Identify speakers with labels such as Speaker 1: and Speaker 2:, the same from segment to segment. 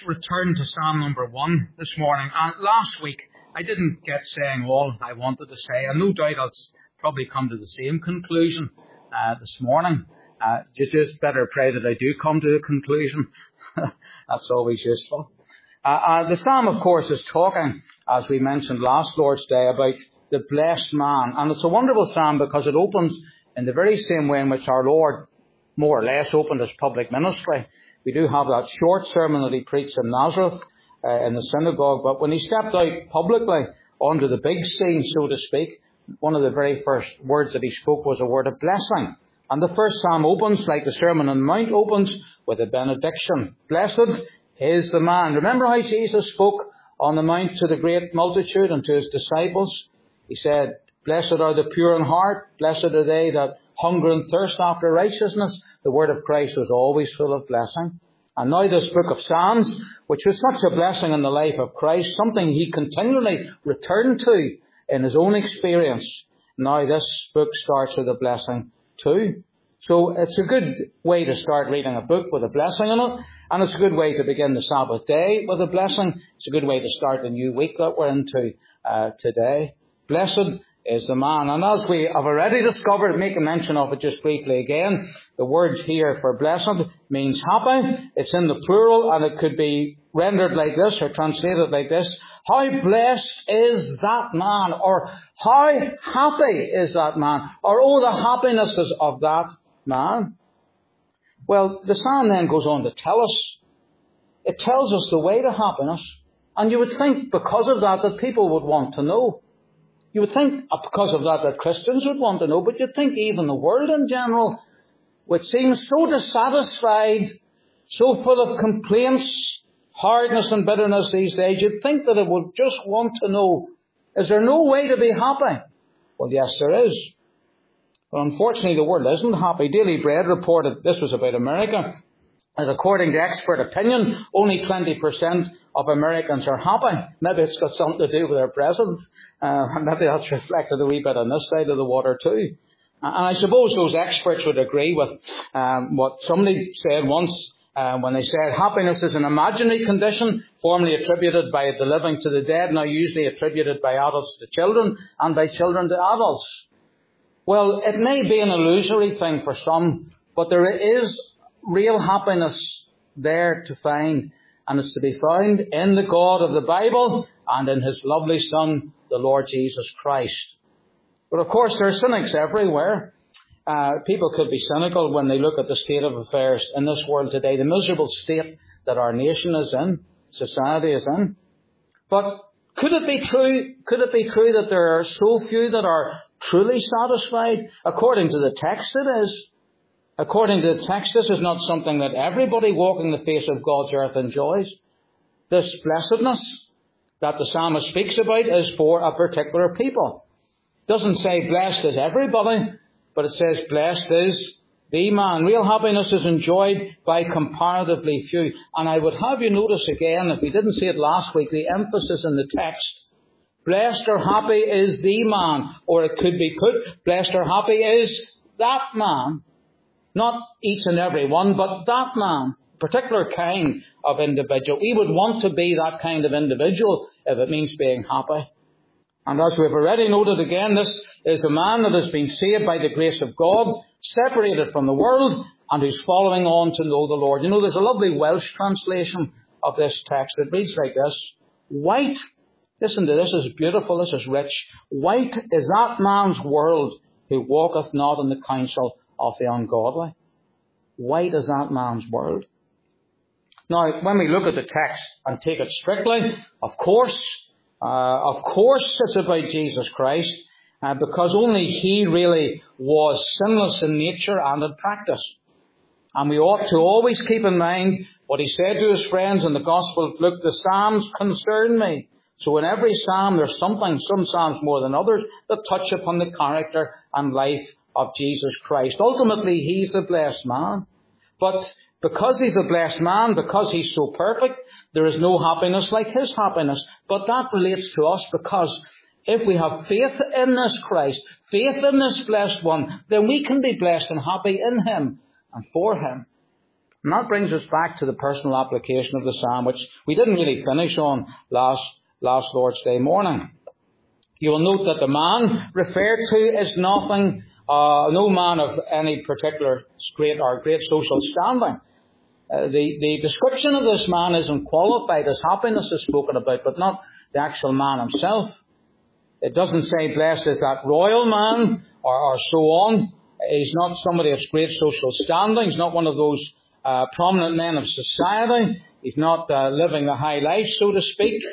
Speaker 1: return to Psalm number 1 this morning. And last week, I didn't get saying all I wanted to say. And no doubt I'll probably come to the same conclusion this morning. You just better pray that I do come to a conclusion. That's always useful. The Psalm, of course, is talking, as we mentioned last Lord's Day, about the blessed man. And it's a wonderful Psalm because it opens in the very same way in which our Lord more or less opened his public ministry. We do have that short sermon that he preached in Nazareth in the synagogue. But when he stepped out publicly onto the big scene, so to speak, one of the very first words that he spoke was a word of blessing. And the first psalm opens, like the Sermon on the Mount opens, with a benediction. Blessed is the man. Remember how Jesus spoke on the mount to the great multitude and to his disciples? He said, blessed are the pure in heart. Blessed are they that hunger and thirst after righteousness. The word of Christ was always full of blessing. And now this book of Psalms, which was such a blessing in the life of Christ, something he continually returned to in his own experience. Now this book starts with a blessing too. So it's a good way to start reading a book with a blessing in it. And it's a good way to begin the Sabbath day with a blessing. It's a good way to start the new week that we're into today. Blessed is the man. And as we have already discovered, make a mention of it just briefly again, the word here for blessed means happy. It's in the plural and it could be rendered like this or translated like this. How blessed is that man? Or how happy is that man? Or oh, the happiness of that man. Well, the psalm then goes on to tell us. It tells us the way to happiness. And you would think because of that people would want to know. You would think because of that Christians would want to know, but you'd think even the world in general, which seems so dissatisfied, so full of complaints, hardness and bitterness these days, you'd think that it would just want to know, is there no way to be happy? Well, yes, there is. But unfortunately, the world isn't happy. Daily Bread reported, this was about America, that according to expert opinion, only 20% of Americans are happy. Maybe it's got something to do with their president. Maybe that's reflected a wee bit on this side of the water too. And I suppose those experts would agree with what somebody said once when they said happiness is an imaginary condition formerly attributed by the living to the dead, now usually attributed by adults to children and by children to adults. Well, it may be an illusory thing for some, but there is real happiness there to find. And it's to be found in the God of the Bible and in his lovely Son, the Lord Jesus Christ. But of course, there are cynics everywhere. People could be cynical when they look at the state of affairs in this world today, the miserable state that our nation is in, society is in. But could it be true? Could it be true that there are so few that are truly satisfied? According to the text, it is. According to the text, this is not something that everybody walking the face of God's earth enjoys. This blessedness that the psalmist speaks about is for a particular people. It doesn't say blessed is everybody, but it says blessed is the man. Real happiness is enjoyed by comparatively few. And I would have you notice again, if we didn't see it last week, the emphasis in the text. Blessed or happy is the man. Or it could be put, blessed or happy is that man. Not each and every one, but that man, particular kind of individual. We would want to be that kind of individual if it means being happy. And as we've already noted again, this is a man that has been saved by the grace of God, separated from the world, and who's following on to know the Lord. You know, there's a lovely Welsh translation of this text. It reads like this. White, listen to this, is beautiful, this is rich. White is that man's world who walketh not in the counsel of the ungodly. White is that man's world. Now, when we look at the text and take it strictly, of course it's about Jesus Christ, because only he really was sinless in nature and in practice. And we ought to always keep in mind what he said to his friends in the Gospel of Luke, the Psalms concern me. So in every psalm there's something, some psalms more than others, that touch upon the character and life of Jesus Christ. Ultimately, he's a blessed man. But because he's a blessed man, because he's so perfect, there is no happiness like his happiness. But that relates to us because if we have faith in this Christ, faith in this blessed one, then we can be blessed and happy in him and for him. And that brings us back to the personal application of the psalm, which we didn't really finish on last Lord's Day morning. You will note that the man referred to is nothing, no man of any particular great social standing. The description of this man isn't qualified. His happiness is spoken about, but not the actual man himself. It doesn't say blessed is that royal man or so on. He's not somebody of great social standing. He's not one of those prominent men of society. He's not living the high life, so to speak.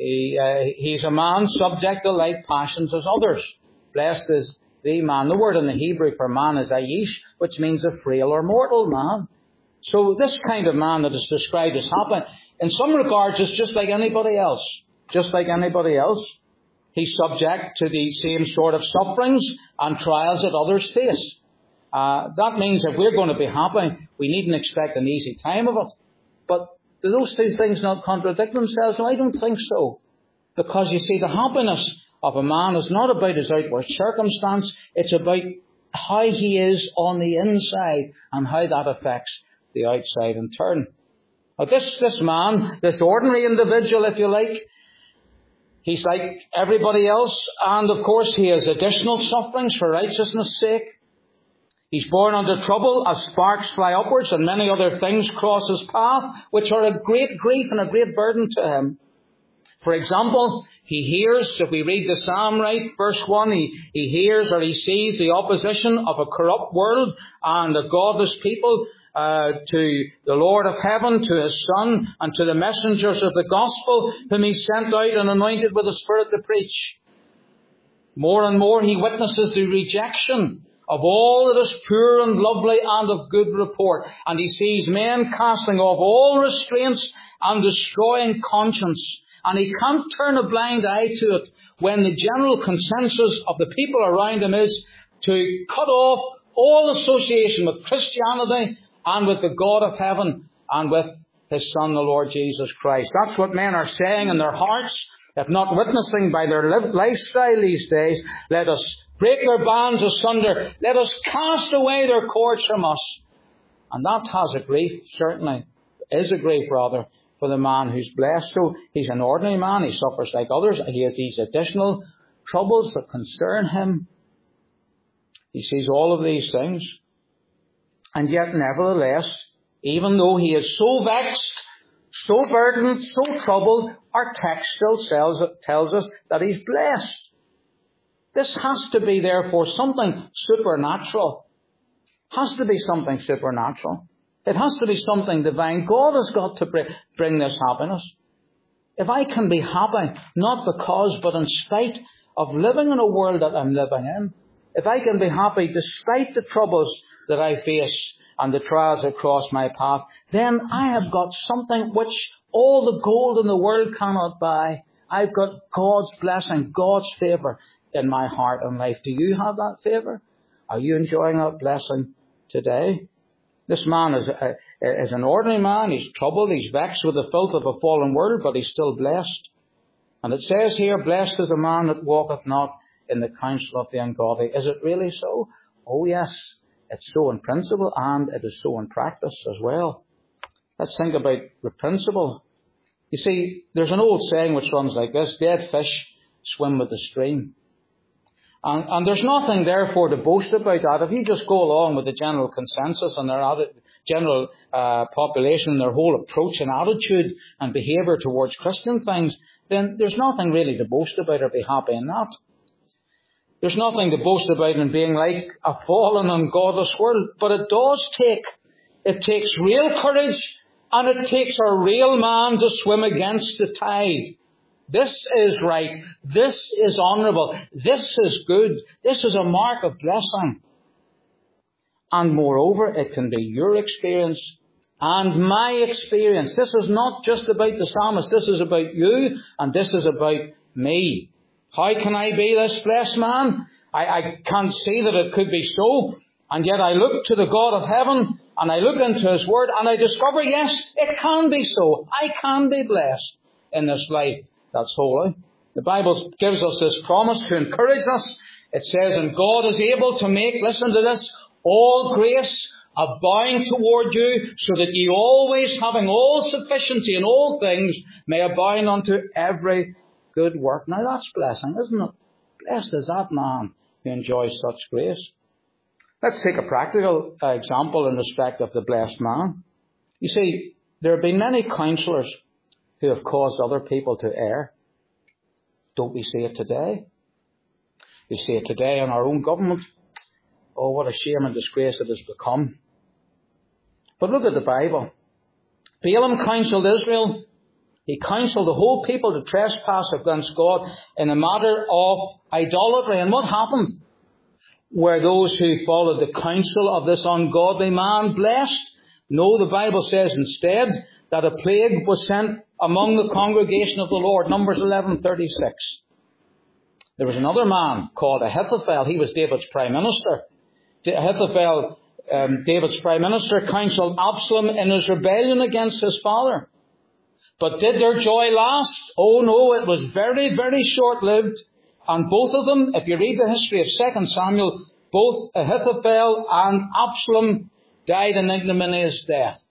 Speaker 1: He's a man subject to like passions as others. Blessed is the man. The word in the Hebrew for man is aish, which means a frail or mortal man. So this kind of man that is described as happy, in some regards, is just like anybody else. Just like anybody else. He's subject to the same sort of sufferings and trials that others face. That means if we're going to be happy, we needn't expect an easy time of it. But do those two things not contradict themselves? No, I don't think so. Because you see, the happiness of a man is not about his outward circumstance. It's about how he is on the inside and how that affects the outside in turn. Now this man, this ordinary individual, if you like, he's like everybody else. And of course he has additional sufferings for righteousness' sake. He's born under trouble as sparks fly upwards and many other things cross his path, which are a great grief and a great burden to him. For example, he hears, if we read the psalm right, verse 1, he hears or he sees the opposition of a corrupt world and a godless people to the Lord of heaven, to his Son, and to the messengers of the gospel, whom he sent out and anointed with the Spirit to preach. More and more he witnesses the rejection of all that is pure and lovely and of good report. And he sees men casting off all restraints and destroying conscience. And he can't turn a blind eye to it when the general consensus of the people around him is to cut off all association with Christianity and with the God of heaven and with his Son, the Lord Jesus Christ. That's what men are saying in their hearts, if not witnessing by their lifestyle these days. Let us break their bands asunder. Let us cast away their cords from us. And that has a grief, certainly, is a grief rather, for the man who's blessed. So he's an ordinary man. He suffers like others. He has these additional troubles that concern him. He sees all of these things. And yet, nevertheless, even though he is so vexed, so burdened, so troubled, our text still tells us that he's blessed. This has to be, therefore, something supernatural. Has to be something supernatural. It has to be something divine. God has got to bring this happiness. If I can be happy, not because, but in spite of living in a world that I'm living in, if I can be happy despite the troubles that I face and the trials that cross my path, then I have got something which all the gold in the world cannot buy. I've got God's blessing, God's favour in my heart and life. Do you have that favour? Are you enjoying that blessing today? This man is an ordinary man. He's troubled. He's vexed with the filth of a fallen world, but he's still blessed. And it says here, blessed is a man that walketh not in the counsel of the ungodly. Is it really so? Oh yes, it's so in principle and it is so in practice as well. Let's think about the principle. You see, there's an old saying which runs like this: dead fish swim with the stream. And there's nothing, therefore, to boast about that. If you just go along with the general consensus and their general population and their whole approach and attitude and behaviour towards Christian things, then there's nothing really to boast about or be happy in that. There's nothing to boast about in being like a fallen and godless world. But it takes real courage and it takes a real man to swim against the tide. This is right. This is honourable. This is good. This is a mark of blessing. And moreover, it can be your experience and my experience. This is not just about the psalmist. This is about you and this is about me. How can I be this blessed man? I can't see that it could be so. And yet I look to the God of heaven and I look into his word and I discover, yes, it can be so. I can be blessed in this life that's holy. The Bible gives us this promise to encourage us. It says, and God is able to make, listen to this, all grace abound toward you, so that ye always, having all sufficiency in all things, may abound unto every good work. Now that's blessing, isn't it? Blessed is that man who enjoys such grace. Let's take a practical example in respect of the blessed man. You see, there have been many counsellors who have caused other people to err. Don't we see it today? We see it today in our own government. Oh, what a shame and disgrace it has become. But look at the Bible. Balaam counselled Israel. He counselled the whole people to trespass against God in a matter of idolatry. And what happened? Were those who followed the counsel of this ungodly man blessed? No, the Bible says instead that a plague was sent among the congregation of the Lord. Numbers 11:36. There was another man called Ahithophel. He was David's prime minister. Ahithophel, David's prime minister, counselled Absalom in his rebellion against his father. But did their joy last? Oh no, it was very, very short-lived. And both of them, if you read the history of 2 Samuel, both Ahithophel and Absalom died an ignominious death.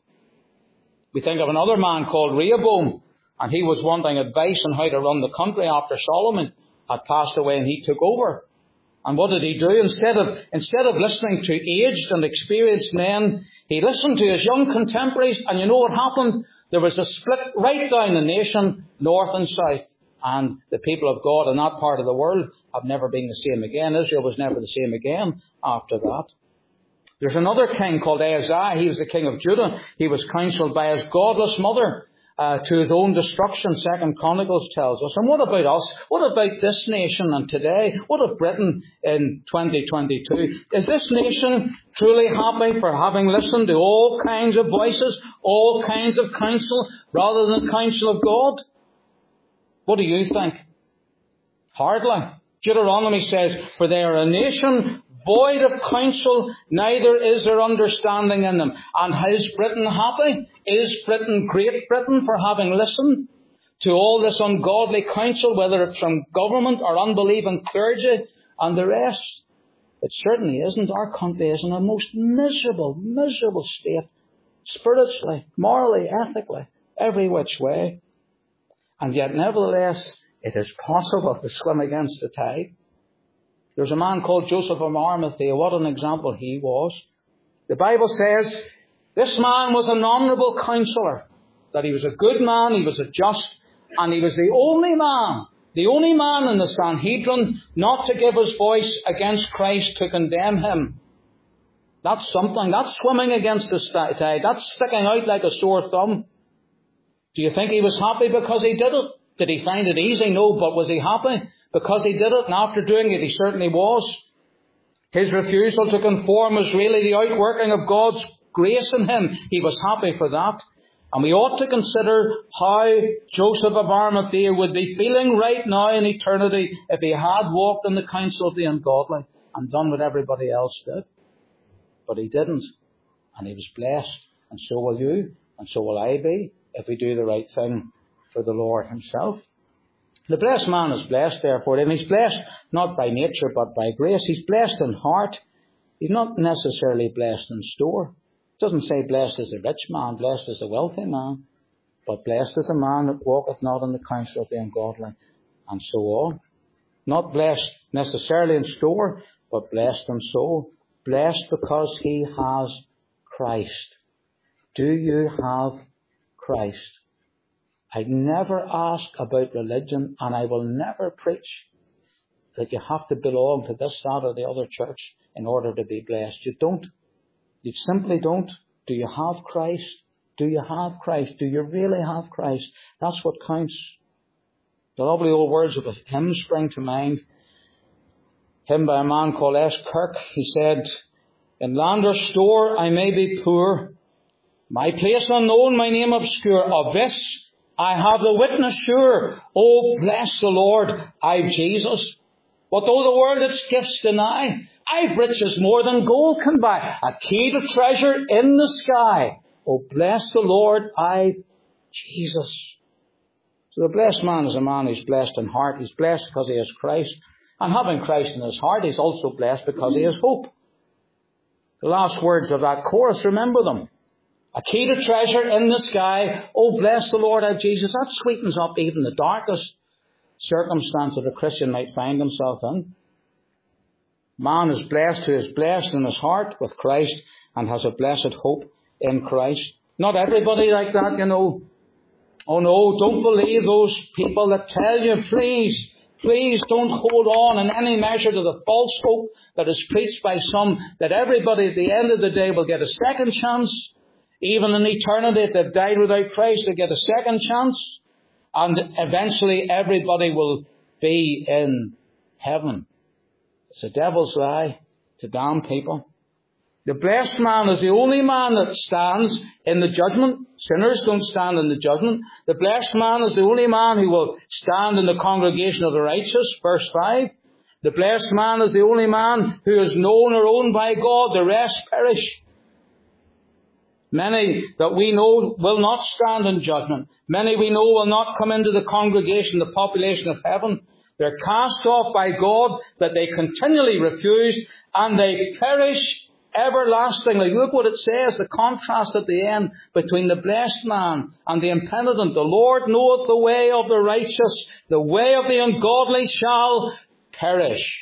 Speaker 1: We think of another man called Rehoboam, and he was wanting advice on how to run the country after Solomon had passed away and he took over. And what did he do? Instead of listening to aged and experienced men, he listened to his young contemporaries, and you know what happened? There was a split right down the nation, north and south. And the people of God in that part of the world have never been the same again. Israel was never the same again after that. There's another king called Ahaziah. He was the king of Judah. He was counselled by his godless mother to his own destruction, 2 Chronicles tells us. And what about us? What about this nation and today? What of Britain in 2022? Is this nation truly happy for having listened to all kinds of voices, all kinds of counsel, rather than the counsel of God? What do you think? Hardly. Deuteronomy says, for they are a nation void of counsel, neither is there understanding in them. And is Britain happy? Is Britain Great Britain for having listened to all this ungodly counsel, whether it's from government or unbelieving clergy and the rest? It certainly isn't. Our country is in a most miserable, miserable state, spiritually, morally, ethically, every which way. And yet, nevertheless, it is possible to swim against the tide. There's a man called Joseph of Arimathea. What an example he was. The Bible says this man was an honourable counsellor, that he was a good man, he was a just, and he was the only man in the Sanhedrin not to give his voice against Christ, to condemn him. That's something. That's swimming against the tide. That's sticking out like a sore thumb. Do you think he was happy because he did it? Did he find it easy? No, but was he happy because he did it? And after doing it, he certainly was. His refusal to conform was really the outworking of God's grace in him. He was happy for that. And we ought to consider how Joseph of Arimathea would be feeling right now in eternity if he had walked in the counsel of the ungodly and done what everybody else did. But he didn't. And he was blessed. And so will you. And so will I be, if we do the right thing for the Lord himself. The blessed man is blessed, therefore, and he's blessed not by nature but by grace. He's blessed in heart. He's not necessarily blessed in store. It doesn't say blessed is the rich man, blessed is the wealthy man, but blessed is the man that walketh not in the counsel of the ungodly, and so on. Not blessed necessarily in store, but blessed in soul. Blessed because he has Christ. Do you have Christ? I never ask about religion, and I will never preach that you have to belong to this, that, or the other church in order to be blessed. You don't. You simply don't. Do you have Christ? Do you have Christ? Do you really have Christ? That's what counts. The lovely old words of a hymn spring to mind. Hymn by a man called S. Kirk. He said, in land or store I may be poor, my place unknown, my name obscure. Of this I have the witness sure. Oh, bless the Lord, I've Jesus. What though the world its gifts deny, I've riches more than gold can buy, a key to treasure in the sky. Oh, bless the Lord, I've Jesus. So the blessed man is a man who's blessed in heart. He's blessed because he has Christ. And having Christ in his heart, he's also blessed because he has hope. The last words of that chorus, remember them. A key to treasure in the sky. Oh, bless the Lord, our Jesus. That sweetens up even the darkest circumstance that a Christian might find himself in. Man is blessed who is blessed in his heart with Christ and has a blessed hope in Christ. Not everybody like that, you know. Oh no, don't believe those people that tell you, please don't hold on in any measure to the false hope that is preached by some, that everybody at the end of the day will get a second chance. Even in eternity, if they've died without Christ, they get a second chance. And eventually everybody will be in heaven. It's a devil's lie to damn people. The blessed man is the only man that stands in the judgment. Sinners don't stand in the judgment. The blessed man is the only man who will stand in the congregation of the righteous. Verse 5. The blessed man is the only man who is known or owned by God. The rest perish. Many that we know will not stand in judgment. Many we know will not come into the congregation, the population of heaven. They're cast off by God that they continually refuse, and they perish everlastingly. Look what it says, the contrast at the end between the blessed man and the impenitent. The Lord knoweth the way of the righteous, the way of the ungodly shall perish.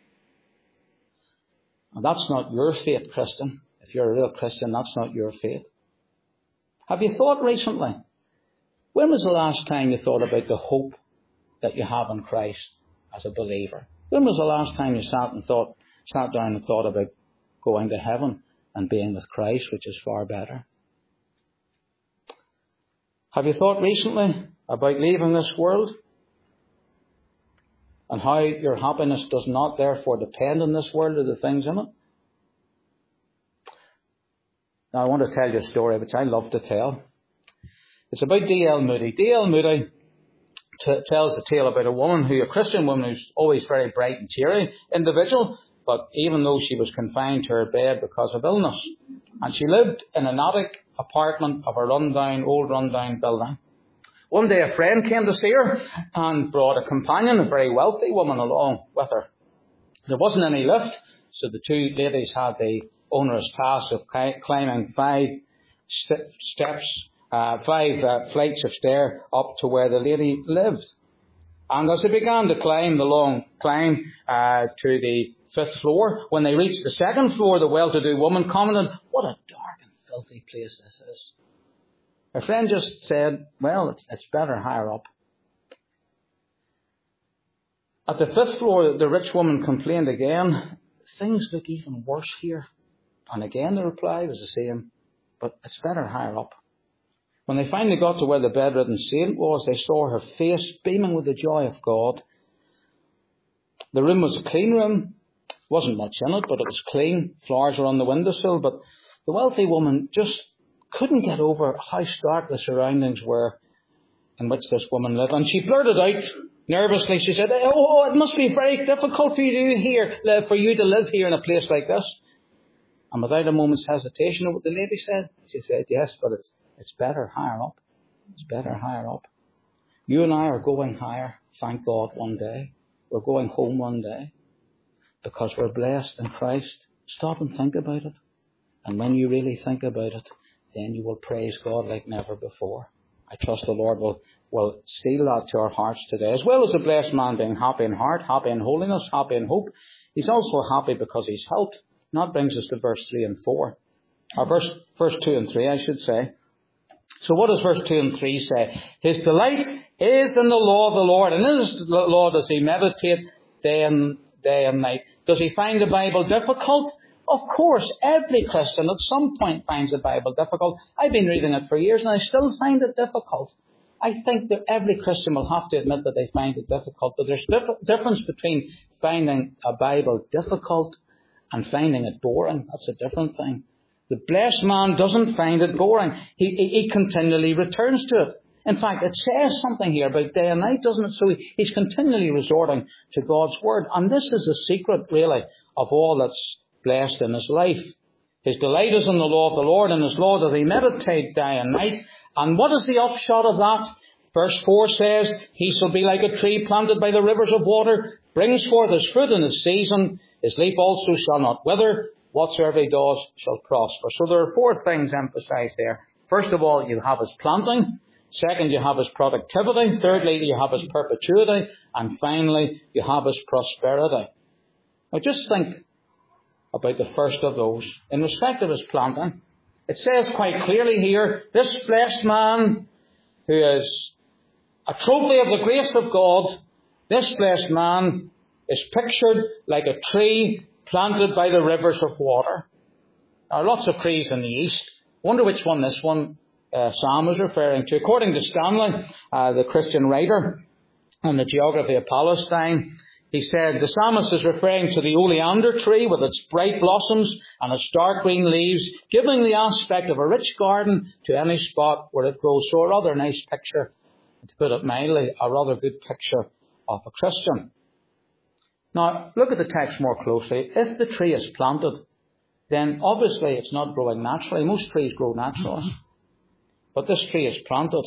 Speaker 1: And that's not your fate, Christian. If you're a real Christian, that's not your fate. Have you thought recently? When was the last time you thought about the hope that you have in Christ as a believer? When was the last time you sat down and thought about going to heaven and being with Christ, which is far better? Have you thought recently about leaving this world and how your happiness does not therefore depend on this world or the things in it? Now, I want to tell you a story which I love to tell. It's about D.L. Moody. D.L. Moody tells a tale about a Christian woman who's always very bright and cheery individual, but even though she was confined to her bed because of illness. And she lived in an attic apartment of a old rundown building. One day a friend came to see her and brought a companion, a very wealthy woman, along with her. There wasn't any lift, so the two ladies had the onerous task of climbing 5 flights of stairs up to where the lady lived. And as they began to climb the long climb to the 5th floor, when they reached the 2nd floor, the well-to-do woman commented, "What a dark and filthy place this is." Her friend just said, "Well, it's better higher up." At the 5th floor, the rich woman complained again, "Things look even worse here." And again the reply was the same, "But it's better higher up." When they finally got to where the bedridden saint was, they saw her face beaming with the joy of God. The room was a clean room. Wasn't much in it, but it was clean. Flowers were on the windowsill, but the wealthy woman just couldn't get over how stark the surroundings were in which this woman lived. And she blurted out nervously, she said, "Oh, it must be very difficult for you to live here in a place like this." And without a moment's hesitation, what the lady said, she said, "Yes, but it's better higher up. It's better higher up." You and I are going higher, thank God, one day. We're going home one day because we're blessed in Christ. Stop and think about it. And when you really think about it, then you will praise God like never before. I trust the Lord will seal that to our hearts today. As well as the blessed man being happy in heart, happy in holiness, happy in hope, he's also happy because he's helped. And that brings us to verse 3 and 4. Or verse 2 and 3, I should say. So what does verse 2 and 3 say? His delight is in the law of the Lord, and in his law does he meditate day and night. Does he find the Bible difficult? Of course, every Christian at some point finds the Bible difficult. I've been reading it for years and I still find it difficult. I think that every Christian will have to admit that they find it difficult. But there's difference between finding a Bible difficult and finding it boring. That's a different thing. The blessed man doesn't find it boring. He continually returns to it. In fact, it says something here about day and night, doesn't it? So he's continually resorting to God's word. And this is the secret, really, of all that's blessed in his life. His delight is in the law of the Lord, and his law doth he meditate day and night. And what is the upshot of that? Verse 4 says, he shall be like a tree planted by the rivers of water, brings forth his fruit in his season. His leaf also shall not wither. whatsoever he does shall prosper. So there are 4 things emphasized there. First of all, you have his planting. Second, you have his productivity. Thirdly, you have his perpetuity. And finally, you have his prosperity. Now just think about the first of those. In respect of his planting, it says quite clearly here, this blessed man who is a trophy of the grace of God, this blessed man is pictured like a tree planted by the rivers of water. There are lots of trees in the east. I wonder which one this one Psalm is referring to. According to Stanley, the Christian writer on the geography of Palestine, he said the psalmist is referring to the oleander tree with its bright blossoms and its dark green leaves, giving the aspect of a rich garden to any spot where it grows. So a rather nice picture, to put it mildly, a rather good picture of a Christian. Now, look at the text more closely. If the tree is planted, then obviously it's not growing naturally. Most trees grow naturally. But this tree is planted,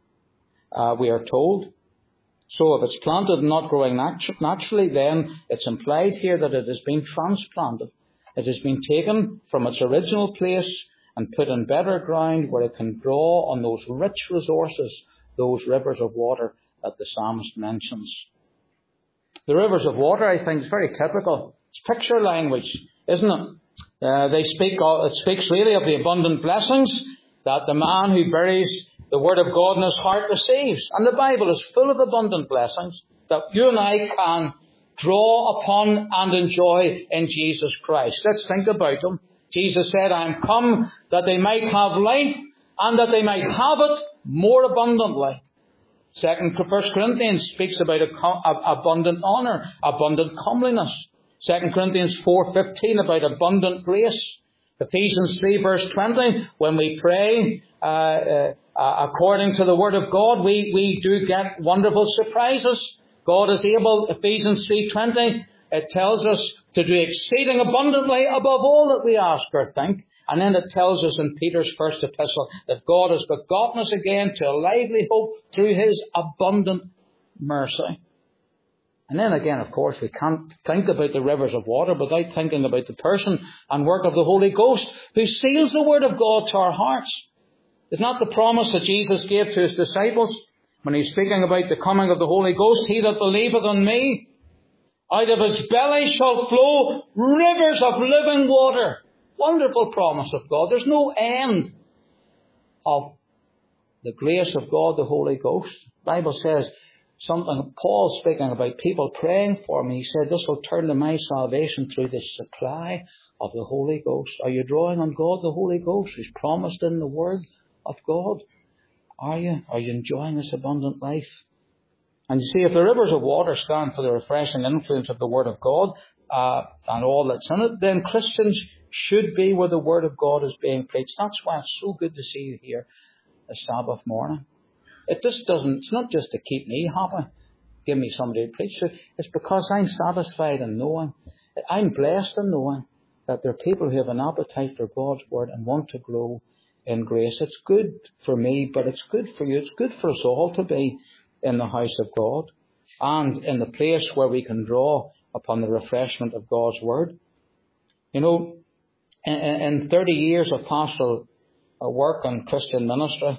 Speaker 1: we are told. So if it's planted and not growing naturally, then it's implied here that it has been transplanted. It has been taken from its original place and put in better ground where it can draw on those rich resources, those rivers of water that the psalmist mentions. The rivers of water, I think, is very typical. It's picture language, isn't it? It speaks really of the abundant blessings that the man who buries the Word of God in his heart receives. And the Bible is full of abundant blessings that you and I can draw upon and enjoy in Jesus Christ. Let's think about them. Jesus said, I am come that they might have life and that they might have it more abundantly. 1 Corinthians speaks about abundant honour, abundant comeliness. 2 Corinthians 4:15 about abundant grace. Ephesians 3 verse 20, when we pray according to the Word of God, we do get wonderful surprises. God is able, Ephesians 3:20, it tells us to do exceeding abundantly above all that we ask or think. And then it tells us in Peter's first epistle that God has begotten us again to a lively hope through His abundant mercy. And then again, of course, we can't think about the rivers of water without thinking about the person and work of the Holy Ghost who seals the Word of God to our hearts. Is not the promise that Jesus gave to His disciples when He's speaking about the coming of the Holy Ghost? He that believeth on me, out of his belly shall flow rivers of living water. Wonderful promise of God. There's no end of the grace of God, the Holy Ghost. The Bible says something, Paul speaking about people praying for me. He said, this will turn to my salvation through the supply of the Holy Ghost. Are you drawing on God, the Holy Ghost, who's promised in the Word of God? Are you? Are you enjoying this abundant life? And you see, if the rivers of water stand for the refreshing influence of the Word of God and all that's in it, then Christians should be where the Word of God is being preached. That's why it's so good to see you here this Sabbath morning. It's not just to keep me happy, give me somebody to preach to. It's because I'm satisfied in knowing, I'm blessed in knowing that there are people who have an appetite for God's Word and want to grow in grace. It's good for me, but it's good for you. It's good for us all to be in the house of God and in the place where we can draw upon the refreshment of God's Word. You know, in 30 years of pastoral work and Christian ministry,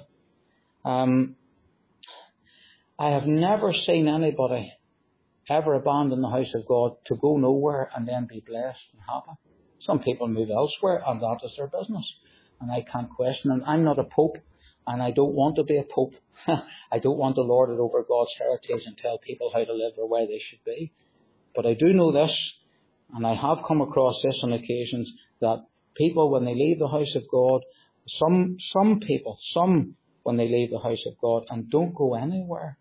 Speaker 1: I have never seen anybody ever abandon the house of God to go nowhere and then be blessed and happy. Some people move elsewhere and that is their business. And I can't question it. I'm not a pope and I don't want to be a pope. I don't want to lord it over God's heritage and tell people how to live or where they should be. But I do know this, and I have come across this on occasions, that people, when they leave the house of God, some people, when they leave the house of God and don't go anywhere,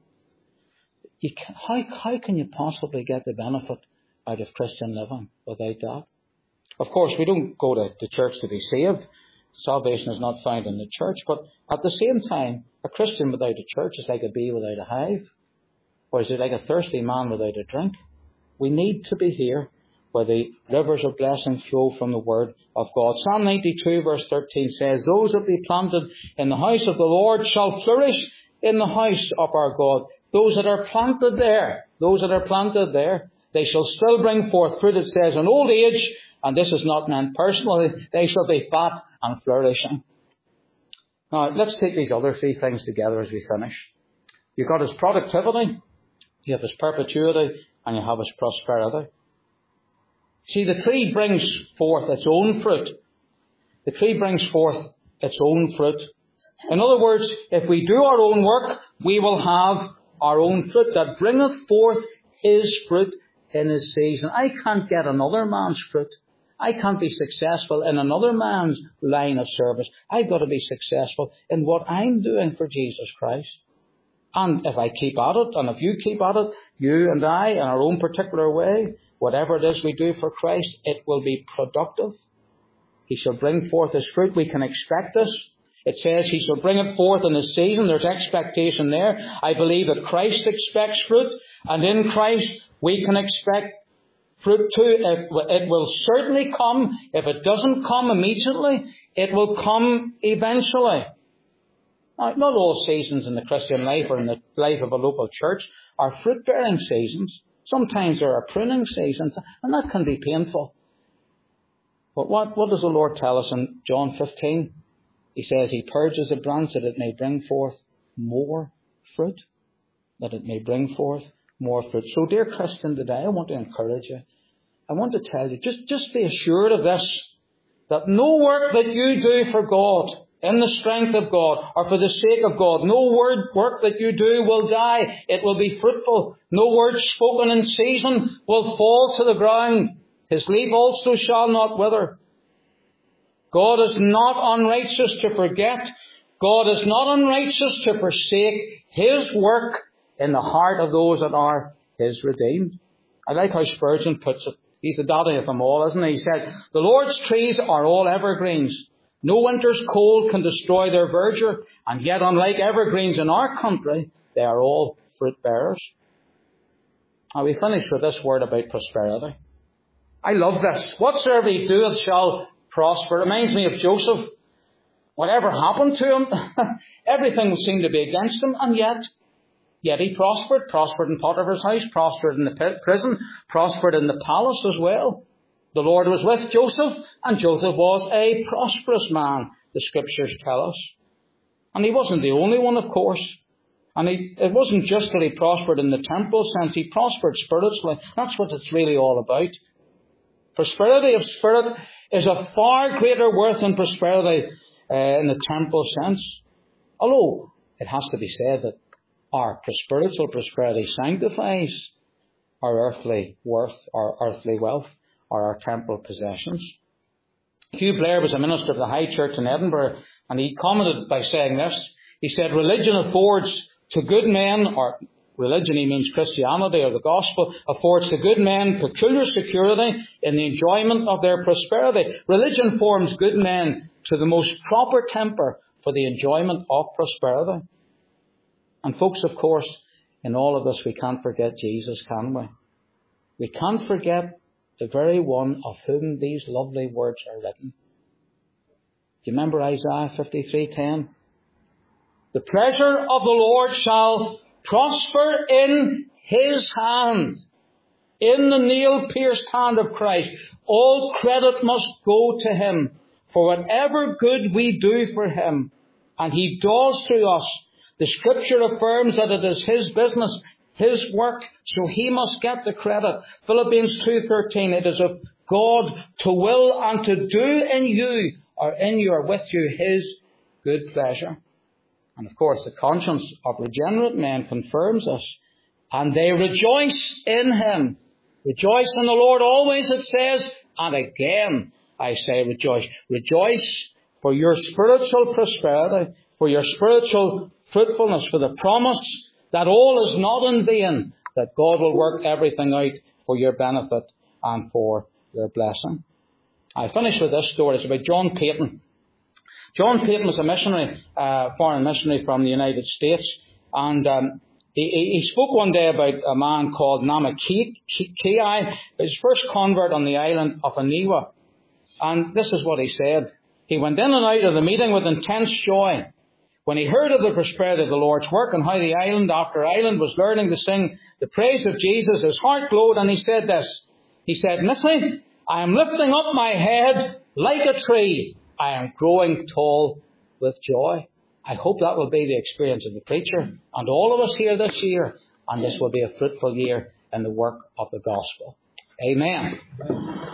Speaker 1: how can you possibly get the benefit out of Christian living without that? Of course, we don't go to church to be saved. Salvation is not found in the church. But at the same time, a Christian without a church is like a bee without a hive. Or is it like a thirsty man without a drink? We need to be here where the rivers of blessing flow from the Word of God. Psalm 92 verse 13 says, those that be planted in the house of the Lord shall flourish in the house of our God. Those that are planted there, they shall still bring forth fruit, it says, in old age, And this is not meant personally. They shall be fat and flourishing. Now, let's take these other three things together as we finish. You've got his productivity, you have his perpetuity, and you have his prosperity. See, the tree brings forth its own fruit. The tree brings forth its own fruit. In other words, if we do our own work, we will have our own fruit that bringeth forth his fruit in his season. I can't get another man's fruit. I can't be successful in another man's line of service. I've got to be successful in what I'm doing for Jesus Christ. And if I keep at it, and if you keep at it, you and I, in our own particular way, whatever it is we do for Christ, it will be productive. He shall bring forth his fruit. We can expect this. It says he shall bring it forth in his season. There's expectation there. I believe that Christ expects fruit, and in Christ we can expect fruit too. It will certainly come. If it doesn't come immediately, it will come eventually. Now, not all seasons in the Christian life or in the life of a local church are fruit-bearing seasons. Sometimes there are pruning seasons, and that can be painful. But what does the Lord tell us in John 15? He says he purges a branch that it may bring forth more fruit. That it may bring forth more fruit. So, dear Christian, today I want to encourage you. I want to tell you, just be assured of this, that no work that you do for God, in the strength of God, or for the sake of God, no work that you do will die. It will be fruitful. No word spoken in season will fall to the ground. His leaf also shall not wither. God is not unrighteous to forget. God is not unrighteous to forsake his work in the heart of those that are his redeemed. I like how Spurgeon puts it. He's the daddy of them all, isn't he? He said, the Lord's trees are all evergreens. No winter's cold can destroy their verdure, and yet unlike evergreens in our country, they are all fruit bearers. Now we finish with this word about prosperity. I love this. Whatsoever he doeth shall prosper. It reminds me of Joseph. Whatever happened to him, everything seemed to be against him, and yet he prospered. Prospered in Potiphar's house, prospered in the prison, prospered in the palace as well. The Lord was with Joseph, and Joseph was a prosperous man, the Scriptures tell us. And he wasn't the only one, of course. And it wasn't just that he prospered in the temporal sense, he prospered spiritually. That's what it's really all about. Prosperity of spirit is of far greater worth than prosperity in the temporal sense. Although it has to be said that our spiritual prosperity sanctifies our earthly worth, our earthly wealth, or our temporal possessions. Hugh Blair was a minister of the High Church in Edinburgh, and he commented by saying this. He said, religion affords to good men, or religion, he means Christianity or the gospel, affords to good men peculiar security in the enjoyment of their prosperity. Religion forms good men to the most proper temper for the enjoyment of prosperity. And folks, of course, in all of this we can't forget Jesus, can we? We can't forget the very one of whom these lovely words are written. Do you remember Isaiah 53:10? The pleasure of the Lord shall prosper in his hand. In the nail-pierced hand of Christ, all credit must go to him for whatever good we do for him. And he does through us. The Scripture affirms that it is his business, his work, so he must get the credit. Philippians 2:13, it is of God to will and to do in you, or in you or with you, his good pleasure. And of course, the conscience of regenerate men confirms this. And they rejoice in him. Rejoice in the Lord always, it says. And again, I say rejoice. Rejoice for your spiritual prosperity, for your spiritual fruitfulness, for the promise that all is not in vain, that God will work everything out for your benefit and for your blessing. I finish with this story. It's about John Peyton. John Peyton was a missionary, foreign missionary from the United States, and he spoke one day about a man called Namakiai, his first convert on the island of Aniwa. And this is what he said. He went in and out of the meeting with intense joy. When he heard of the prosperity of the Lord's work and how the island after island was learning to sing the praise of Jesus, his heart glowed, and he said this. He said, Missy, I am lifting up my head like a tree. I am growing tall with joy. I hope that will be the experience of the preacher and all of us here this year. And this will be a fruitful year in the work of the gospel. Amen.